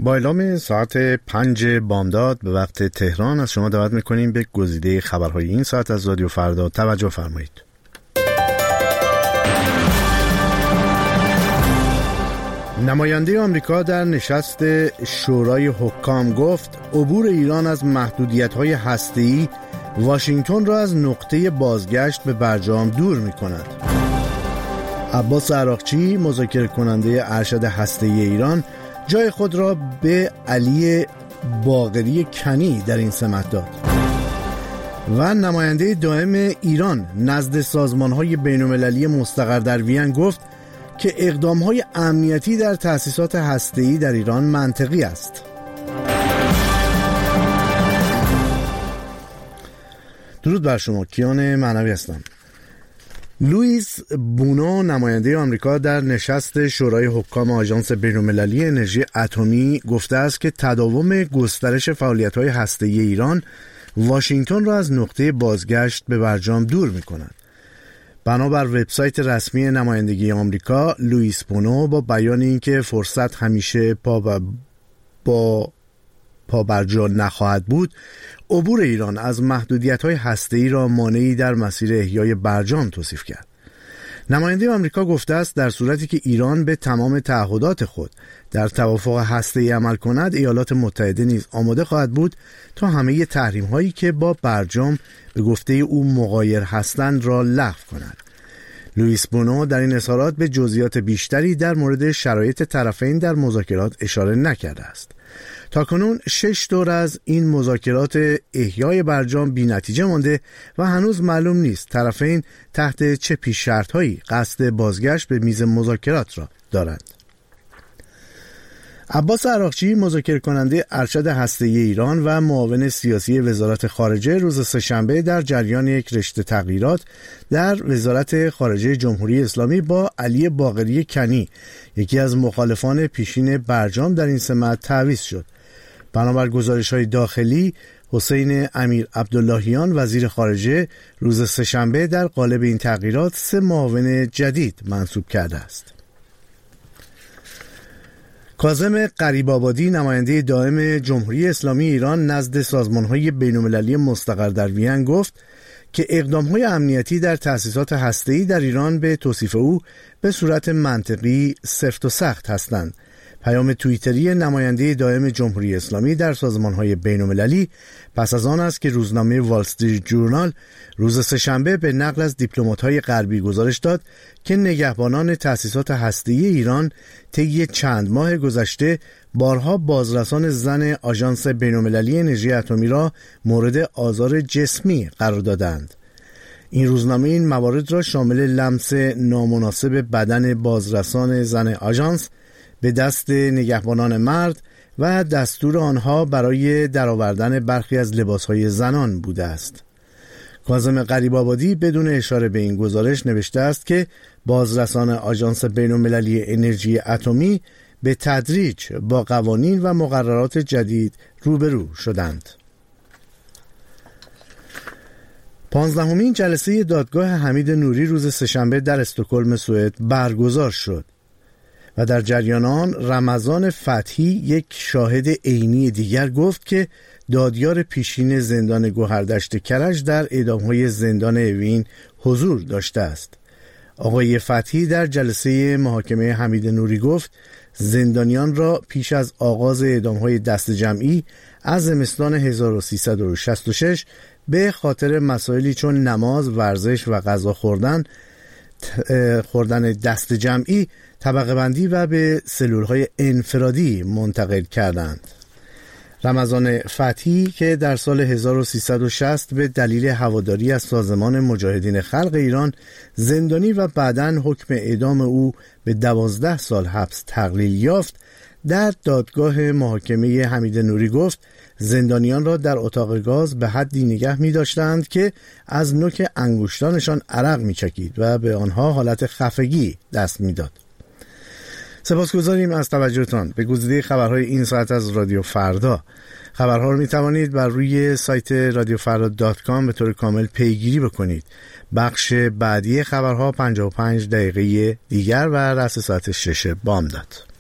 با اعلام ساعت 5 بامداد به وقت تهران از شما دعوت میکنیم به گزیده خبرهای این ساعت از رادیو فردا توجه فرمایید. نماینده آمریکا در نشست شورای حکام گفت عبور ایران از محدودیت‌های هسته‌ای واشنگتن را از نقطه بازگشت به برجام دور می‌کند. عباس عراقچی مذاکره کننده ارشد هسته‌ای ایران جای خود را به علی باقری کنی در این سمت داد. و نماینده دائم ایران نزد سازمان‌های بین‌المللی مستقر در وین گفت که اقدام‌های امنیتی در تأسیسات هسته‌ای در ایران منطقی است. درود بر شما، کیان معنوی هستم. لوئیس بونو نماینده آمریکا در نشست شورای حکام آژانس بین‌المللی انرژی اتمی گفته است که تداوم گسترش فعالیت‌های هسته‌ای ایران واشنگتن را از نقطه بازگشت به برجام دور می‌کند. بنابر وبسایت رسمی نمایندگی آمریکا، لوئیس بونو با بیان اینکه فرصت همیشه پا بر جا نخواهد بود، عبور ایران از محدودیت‌های هسته‌ای را مانعی در مسیر احیای برجام توصیف کرد. نماینده آمریکا گفته است در صورتی که ایران به تمام تعهدات خود در توافق هسته‌ای عمل کند، ایالات متحده نیز آماده خواهد بود تا همه تحریم‌هایی که با برجام به گفته او مغایر هستند را لغو کند. لوئیس بونو در این اظهارات به جزئیات بیشتری در مورد شرایط طرفین در مذاکرات اشاره نکرده است. تاکنون 6 دور از این مذاکرات احیای برجام بی نتیجه مانده و هنوز معلوم نیست طرفین تحت چه پیش شرط‌هایی قصد بازگشت به میز مذاکرات را دارند. عباس عراقچی مذاکره کننده ارشد هسته‌ای ایران و معاون سیاسی وزارت خارجه روز سه‌شنبه در جریان یک رشته تغییرات در وزارت خارجه جمهوری اسلامی با علی باقری کنی، یکی از مخالفان پیشین برجام در این سمت، تعویض شد. بنابر گزارش‌های داخلی، حسین امیر عبداللهیان وزیر خارجه روز سه‌شنبه در قالب این تغییرات 3 معاون جدید منصوب کرده است. کاظم غریب‌آبادی نماینده دائم جمهوری اسلامی ایران نزد سازمان‌های بین‌المللی مستقر در وین گفت که اقدام‌های امنیتی در تأسیسات هسته‌ای در ایران به توصیف او به صورت منطقی سفت و سخت هستند. پیام توییتری نماینده دائم جمهوری اسلامی در سازمان‌های بین‌المللی پس از آن است که روزنامه وال استریت جورنال روز سه‌شنبه به نقل از دیپلمات‌های غربی گزارش داد که نگهبانان تأسیسات هسته‌ای ایران طی چند ماه گذشته بارها بازرسان زن آژانس بین‌المللی انرژی اتمی را مورد آزار جسمی قرار دادند. این روزنامه این موارد را شامل لمس نامناسب بدن بازرسان زن آژانس به دست نگهبانان مرد و دستور آنها برای درآوردن برخی از لباسهای زنان بوده است. کاظم غریب‌آبادی بدون اشاره به این گزارش نوشته است که بازرسان آژانس بین‌المللی انرژی اتمی به تدریج با قوانین و مقررات جدید روبرو شدند. 15مین جلسه دادگاه حمید نوری روز سه‌شنبه در استکهلم سوئد برگزار شد و در جریان آن رمضان فتحی، یک شاهد عینی دیگر، گفت که دادیار پیشین زندان گوهردشت کرج در اعدام‌های زندان اوین حضور داشته است. آقای فتحی در جلسه محاکمه حمید نوری گفت زندانیان را پیش از آغاز اعدام‌های دست جمعی از زمستان 1366 به خاطر مسائلی چون نماز، ورزش و غذا خوردن دست جمعی طبقه بندی و به سلولهای انفرادی منتقل کردند. رمضان فتحی که در سال 1360 به دلیل هواداری از سازمان مجاهدین خلق ایران زندانی و بعداً حکم اعدام او به 12 سال حبس تقلیل یافت، در دادگاه محاکمه حمید نوری گفت زندانیان را در اتاق گاز به حدی نگه می داشتند که از نوک انگشتانشان عرق می چکید و به آنها حالت خفگی دست می داد. سپاسگزاریم از توجهتان به گزیده خبرهای این ساعت از رادیو فردا. خبرها رو می توانید بر روی سایت radiofrda.com به طور کامل پیگیری بکنید. بخش بعدی خبرها 55 دقیقه دیگر و رأس ساعت 6 بامداد.